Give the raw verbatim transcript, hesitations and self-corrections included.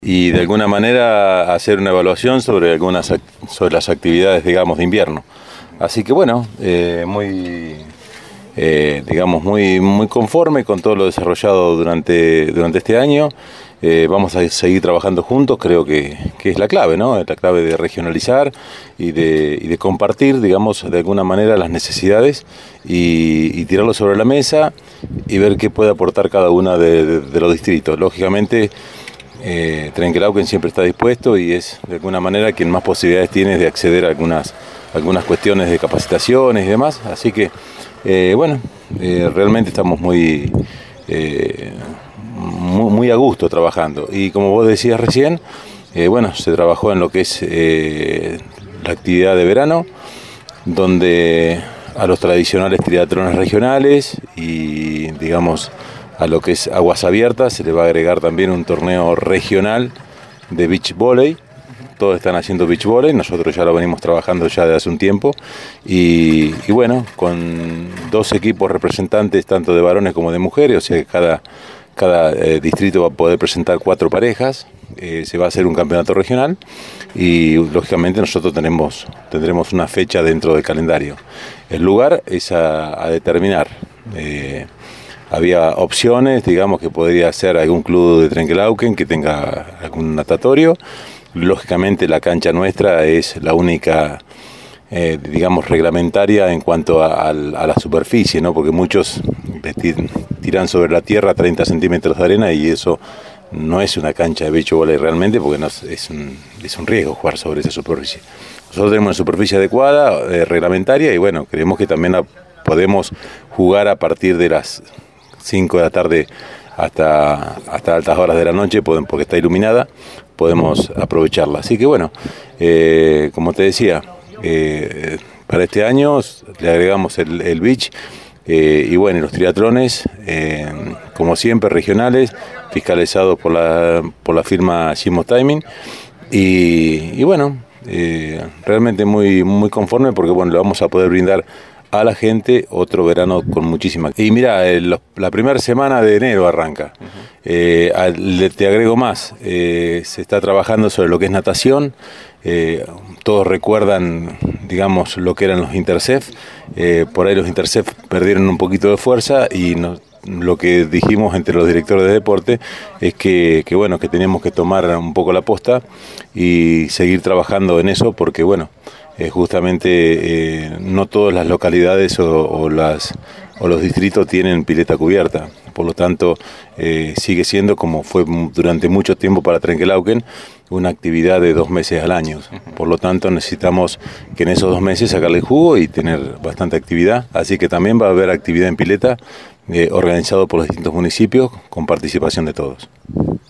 y de alguna manera hacer una evaluación sobre algunas sobre las actividades, digamos, de invierno. Así que bueno, eh, muy eh, digamos muy muy conforme con todo lo desarrollado durante durante este año. Eh, vamos a seguir trabajando juntos, creo que, que es la clave, ¿no? Es la clave de regionalizar y de, y de compartir, digamos, de alguna manera las necesidades y, y tirarlo sobre la mesa y ver qué puede aportar cada una de, de, de los distritos. Lógicamente, eh, Trenquelauquen siempre está dispuesto y es de alguna manera quien más posibilidades tiene de acceder a algunas, algunas cuestiones de capacitaciones y demás. Así que, eh, bueno, eh, realmente estamos muy... Eh, Muy, muy a gusto trabajando. Y como vos decías recién, eh, bueno, se trabajó en lo que es eh, la actividad de verano, donde a los tradicionales triatlones regionales y digamos a lo que es aguas abiertas se le va a agregar también un torneo regional de beach volley. Todos están haciendo beach volley, nosotros ya lo venimos trabajando ya de hace un tiempo y, y bueno, con dos equipos representantes tanto de varones como de mujeres, o sea que cada Cada eh, distrito va a poder presentar cuatro parejas, eh, se va a hacer un campeonato regional y lógicamente nosotros tenemos, tendremos una fecha dentro del calendario. El lugar es a, a determinar. Eh, había opciones, digamos que podría ser algún club de Trenquelauquen que tenga algún natatorio. Lógicamente la cancha nuestra es la única... Eh, digamos reglamentaria en cuanto a, a, a la superficie, ¿no? Porque muchos tiran sobre la tierra treinta centímetros de arena y eso no es una cancha de beach volley realmente, porque no, es, un, es un riesgo jugar sobre esa superficie. Nosotros tenemos una superficie adecuada, eh, reglamentaria, y bueno, creemos que también la podemos jugar a partir de las cinco de la tarde hasta, hasta altas horas de la noche, porque está iluminada, podemos aprovecharla. Así que bueno, eh, como te decía, Eh, para este año le agregamos el, el beach eh, y bueno, los triatlones, eh, como siempre, regionales, fiscalizados por la, por la firma Gimo Timing y, y bueno, eh, realmente muy, muy conforme porque bueno, le vamos a poder brindar a la gente otro verano con muchísima... Y mira, el, la primera semana de enero arranca. Uh-huh. eh, al, te agrego más, eh, se está trabajando sobre lo que es natación. Eh, todos recuerdan, digamos, lo que eran los intercef. Eh, por ahí los intercef perdieron un poquito de fuerza y nos, lo que dijimos entre los directores de deporte es que, que, bueno, que teníamos que tomar un poco la posta y seguir trabajando en eso porque, bueno, Eh, justamente eh, no todas las localidades o, o, las, o los distritos tienen pileta cubierta, por lo tanto eh, sigue siendo como fue durante mucho tiempo para Trenquelauquen una actividad de dos meses al año, por lo tanto necesitamos que en esos dos meses sacarle el jugo y tener bastante actividad, así que también va a haber actividad en pileta eh, organizado por los distintos municipios con participación de todos.